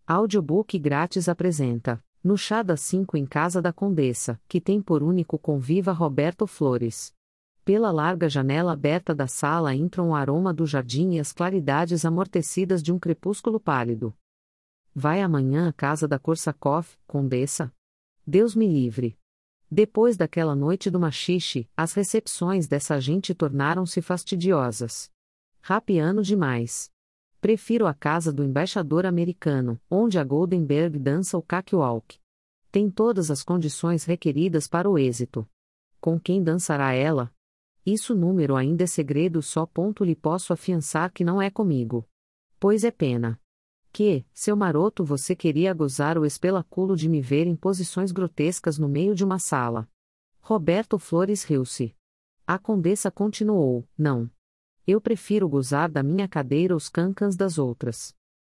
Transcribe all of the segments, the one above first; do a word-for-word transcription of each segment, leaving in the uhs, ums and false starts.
Audiobook grátis apresenta No Chá das Cinco em Casa da Condessa, que tem por único conviva Roberto Flores. Pela larga janela aberta da sala entra um aroma do jardim e as claridades amortecidas de um crepúsculo pálido. Vai amanhã à casa da Korsakoff, Condessa? Deus me livre. Depois daquela noite do machixe, as recepções dessa gente tornaram-se fastidiosas. Rapiano demais. Prefiro a casa do embaixador americano, onde a Goldenberg dança o cakewalk. Tem todas as condições requeridas para o êxito. Com quem dançará ela? Isso número ainda é segredo, só ponto lhe posso afiançar que não é comigo. Pois é pena. Que, seu maroto, você queria gozar o espelaculo de me ver em posições grotescas no meio de uma sala. Roberto Flores riu-se. A condessa continuou, não. Eu prefiro gozar da minha cadeira os cancãs das outras.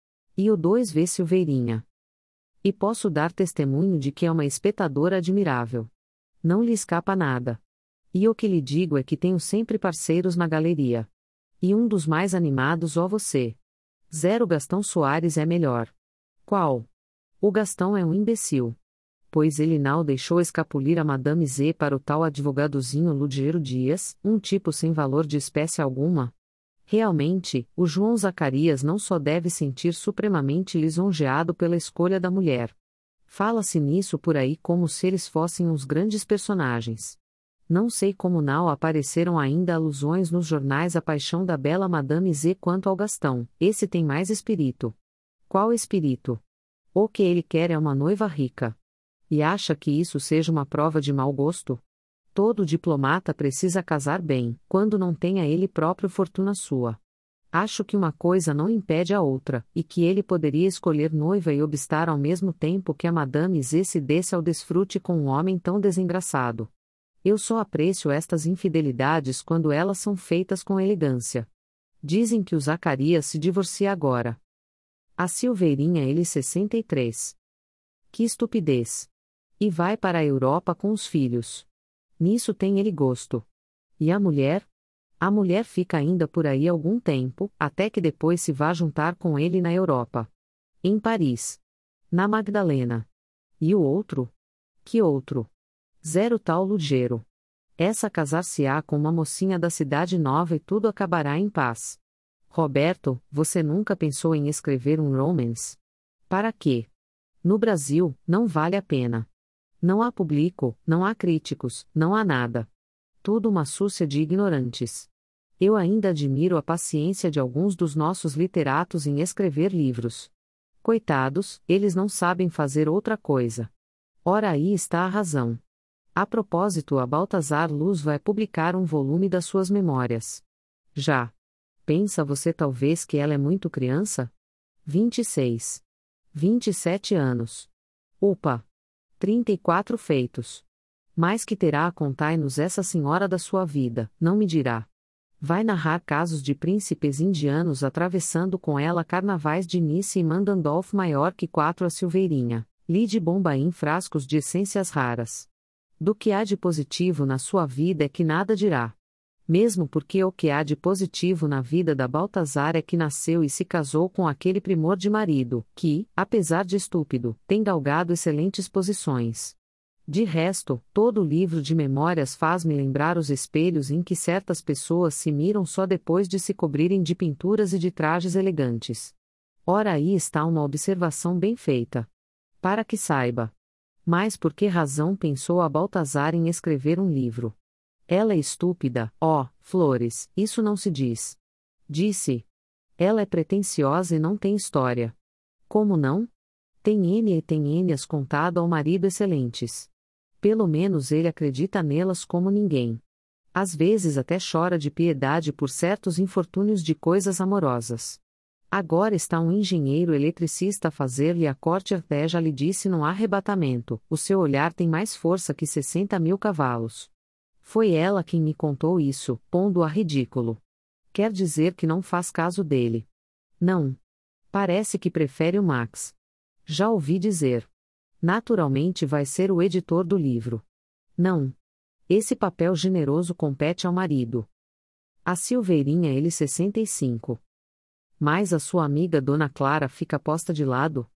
E o dois vê Silveirinha. E posso dar testemunho de que é uma espectadora admirável. Não lhe escapa nada. E o que lhe digo é que tenho sempre parceiros na galeria. E um dos mais animados, ó você. Zero Gastão Soares é melhor. Qual? O Gastão é um imbecil. Pois ele não deixou escapulir a Madame Z para o tal advogadozinho Ludiero Dias, um tipo sem valor de espécie alguma? Realmente, o João Zacarias não só deve sentir supremamente lisonjeado pela escolha da mulher. Fala-se nisso por aí como se eles fossem uns grandes personagens. Não sei como não apareceram ainda alusões nos jornais à paixão da bela Madame Z quanto ao Gastão, esse tem mais espírito. Qual espírito? O que ele quer é uma noiva rica. E acha que isso seja uma prova de mau gosto? Todo diplomata precisa casar bem, quando não tenha ele próprio fortuna sua. Acho que uma coisa não impede a outra, e que ele poderia escolher noiva e obstar ao mesmo tempo que a Madame Z se desse ao desfrute com um homem tão desengraçado. Eu só aprecio estas infidelidades quando elas são feitas com elegância. Dizem que o Zacarias se divorcia agora. A Silveirinha ele sessenta e três. Que estupidez! E vai para a Europa com os filhos. Nisso tem ele gosto. E a mulher? A mulher fica ainda por aí algum tempo, até que depois se vá juntar com ele na Europa. Em Paris. Na Magdalena. E o outro? Que outro? Zero tal Ludiero. Essa casar-se-á com uma mocinha da Cidade Nova e tudo acabará em paz. Roberto, você nunca pensou em escrever um romance? Para quê? No Brasil, não vale a pena. Não há público, não há críticos, não há nada. Tudo uma súcia de ignorantes. Eu ainda admiro a paciência de alguns dos nossos literatos em escrever livros. Coitados, eles não sabem fazer outra coisa. Ora aí está a razão. A propósito, a Baltazar Luz vai publicar um volume das suas memórias. Já. Pensa você talvez que ela é muito criança? vinte e seis. vinte e sete anos. Opa! trinta e quatro feitos. Mas que terá a contar-nos essa senhora da sua vida, não me dirá. Vai narrar casos de príncipes indianos atravessando com ela carnavais de Nice e Mandandolf maior que quatro a Silveirinha, li de Bombaim frascos de essências raras. Do que há de positivo na sua vida é que nada dirá. Mesmo porque o que há de positivo na vida da Baltazar é que nasceu e se casou com aquele primor de marido, que, apesar de estúpido, tem galgado excelentes posições. De resto, todo o livro de memórias faz-me lembrar os espelhos em que certas pessoas se miram só depois de se cobrirem de pinturas e de trajes elegantes. Ora aí está uma observação bem feita. Para que saiba. Mas por que razão pensou a Baltazar em escrever um livro? Ela é estúpida, ó, Flores, isso não se diz. Disse. Ela é pretensiosa e não tem história. Como não? Tem N e tem N-as contado ao marido excelentes. Pelo menos ele acredita nelas como ninguém. Às vezes até chora de piedade por certos infortúnios de coisas amorosas. Agora está um engenheiro eletricista a fazer-lhe a corte até já lhe disse num arrebatamento, o seu olhar tem mais força que sessenta mil cavalos. Foi ela quem me contou isso, pondo-a ridículo. Quer dizer que não faz caso dele. Não. Parece que prefere o Max. Já ouvi dizer. Naturalmente vai ser o editor do livro. Não. Esse papel generoso compete ao marido. A Silveirinha ele sessenta e cinco. Mas a sua amiga Dona Clara fica posta de lado?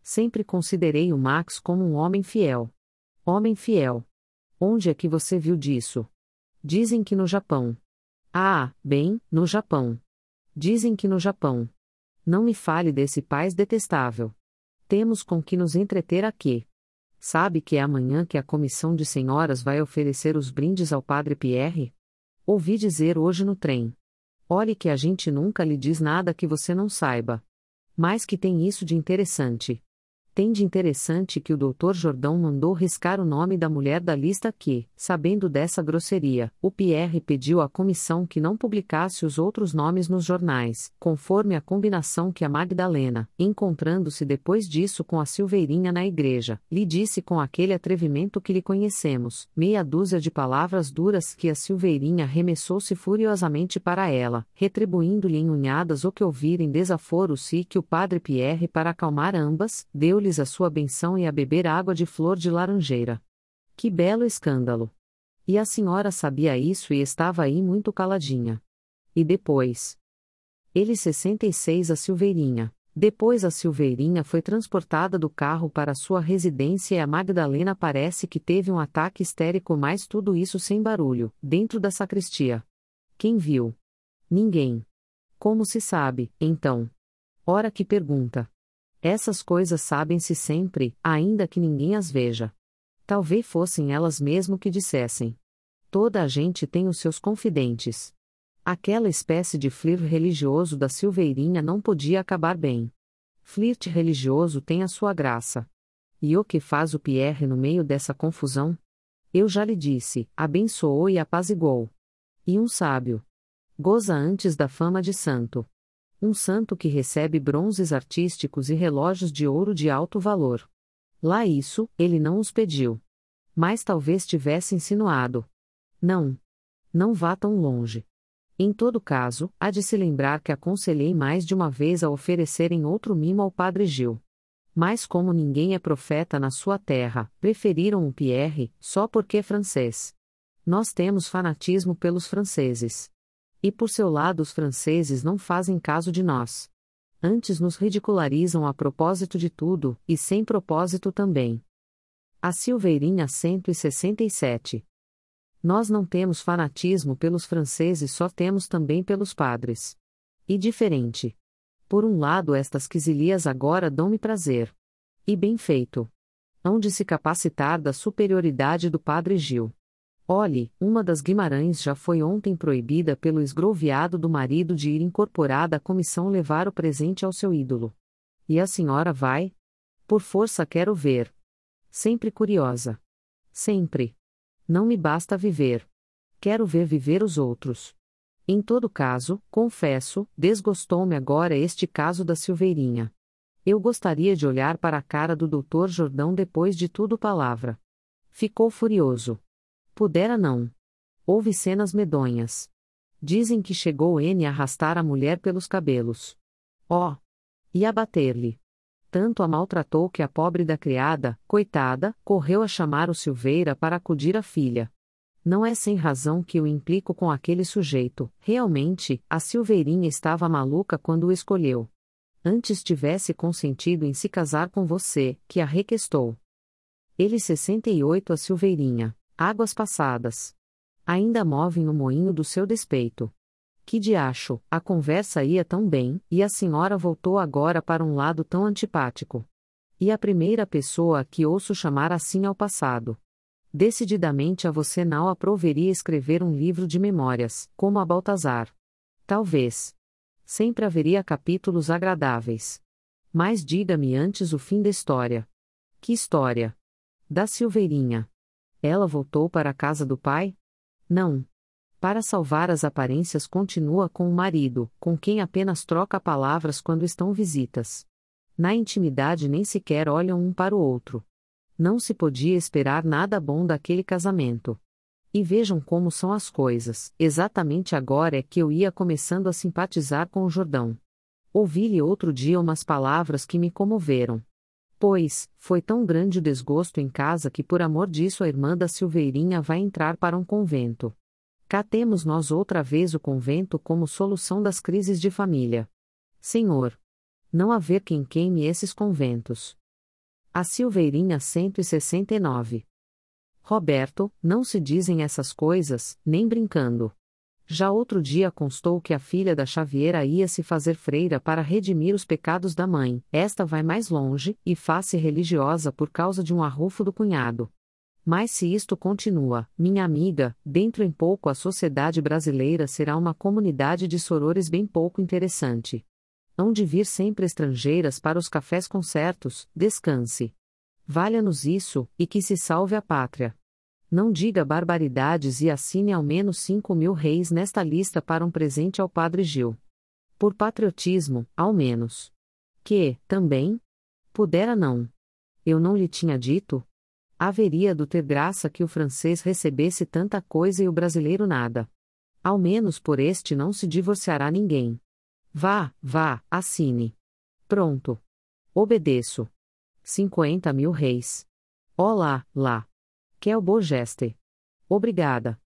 Sempre considerei o Max como um homem fiel. Homem fiel. Onde é que você viu disso? Dizem que no Japão. Ah, bem, no Japão. Dizem que no Japão. Não me fale desse país detestável. Temos com que nos entreter aqui. Sabe que é amanhã que a comissão de senhoras vai oferecer os brindes ao padre Pierre? Ouvi dizer hoje no trem. Olhe que a gente nunca lhe diz nada que você não saiba. Mas que tem isso de interessante. Tem de interessante que o doutor Jordão mandou riscar o nome da mulher da lista que, sabendo dessa grosseria, o Pierre pediu à comissão que não publicasse os outros nomes nos jornais, conforme a combinação que a Magdalena, encontrando-se depois disso com a Silveirinha na igreja, lhe disse com aquele atrevimento que lhe conhecemos, meia dúzia de palavras duras que a Silveirinha arremessou-se furiosamente para ela, retribuindo-lhe em unhadas o que ouvira em desaforos e que o padre Pierre, para acalmar ambas, deu lhes a sua benção e a beber água de flor de laranjeira. Que belo escândalo! E a senhora sabia isso e estava aí muito caladinha. E depois? Ele sessenta e seis a Silveirinha. Depois a Silveirinha foi transportada do carro para sua residência e a Magdalena parece que teve um ataque histérico, mas tudo isso sem barulho, dentro da sacristia. Quem viu? Ninguém. Como se sabe, então? Ora que pergunta! Essas coisas sabem-se sempre, ainda que ninguém as veja. Talvez fossem elas mesmo que dissessem. Toda a gente tem os seus confidentes. Aquela espécie de flerte religioso da Silveirinha não podia acabar bem. Flerte religioso tem a sua graça. E o que faz o Pierre no meio dessa confusão? Eu já lhe disse, abençoou e apaziguou. E um sábio. Goza antes da fama de santo. Um santo que recebe bronzes artísticos e relógios de ouro de alto valor. Lá isso, ele não os pediu. Mas talvez tivesse insinuado. Não. Não vá tão longe. Em todo caso, há de se lembrar que aconselhei mais de uma vez a oferecerem outro mimo ao padre Gil. Mas como ninguém é profeta na sua terra, preferiram o Pierre, só porque é francês. Nós temos fanatismo pelos franceses. E por seu lado os franceses não fazem caso de nós. Antes nos ridicularizam a propósito de tudo, e sem propósito também. A Silveirinha cento e sessenta e sete. Nós não temos fanatismo pelos franceses, só temos também pelos padres. E diferente. Por um lado estas quisilias agora dão-me prazer. E bem feito. Hão de se capacitar da superioridade do padre Gil. Olhe, uma das Guimarães já foi ontem proibida pelo esgroviado do marido de ir incorporada à comissão levar o presente ao seu ídolo. E a senhora vai? Por força quero ver. Sempre curiosa. Sempre. Não me basta viver. Quero ver viver os outros. Em todo caso, confesso, desgostou-me agora este caso da Silveirinha. Eu gostaria de olhar para a cara do doutor Jordão depois de tudo palavra. Ficou furioso. Pudera não. Houve cenas medonhas. Dizem que chegou N a arrastar a mulher pelos cabelos. Oh! E a bater-lhe. Tanto a maltratou que a pobre da criada, coitada, correu a chamar o Silveira para acudir a filha. Não é sem razão que eu implico com aquele sujeito, realmente, a Silveirinha estava maluca quando o escolheu. Antes tivesse consentido em se casar com você, que a requestou. Ele sessenta e oito a Silveirinha. Águas passadas. Ainda movem o moinho do seu despeito. Que diacho, a conversa ia tão bem, e a senhora voltou agora para um lado tão antipático. E a primeira pessoa a que ouço chamar assim ao passado. Decididamente a você não aproveria escrever um livro de memórias, como a Baltazar. Talvez. Sempre haveria capítulos agradáveis. Mas diga-me antes o fim da história. Que história? Da Silveirinha. Ela voltou para a casa do pai? Não. Para salvar as aparências continua com o marido, com quem apenas troca palavras quando estão visitas. Na intimidade nem sequer olham um para o outro. Não se podia esperar nada bom daquele casamento. E vejam como são as coisas, exatamente agora é que eu ia começando a simpatizar com o Jordão. Ouvi-lhe outro dia umas palavras que me comoveram. Pois, foi tão grande o desgosto em casa que por amor disso a irmã da Silveirinha vai entrar para um convento. Cá temos nós outra vez o convento como solução das crises de família. Senhor! Não haver quem queime esses conventos. A Silveirinha cento e sessenta e nove. Roberto, não se dizem essas coisas, nem brincando. Já outro dia constou que a filha da Xaviera ia se fazer freira para redimir os pecados da mãe. Esta vai mais longe, e faz-se religiosa por causa de um arrufo do cunhado. Mas se isto continua, minha amiga, dentro em pouco a sociedade brasileira será uma comunidade de sorores bem pouco interessante. Hão de vir sempre estrangeiras para os cafés concertos, descanse. Valha-nos isso, e que se salve a pátria. Não diga barbaridades e assine ao menos cinco mil réis nesta lista para um presente ao Padre Gil. Por patriotismo, ao menos. Que, também? Pudera não. Eu não lhe tinha dito? Haveria do ter graça que o francês recebesse tanta coisa e o brasileiro nada. Ao menos por este não se divorciará ninguém. Vá, vá, assine. Pronto. Obedeço. Cinquenta mil réis. Ó lá, lá. Que é o beau geste. Obrigada.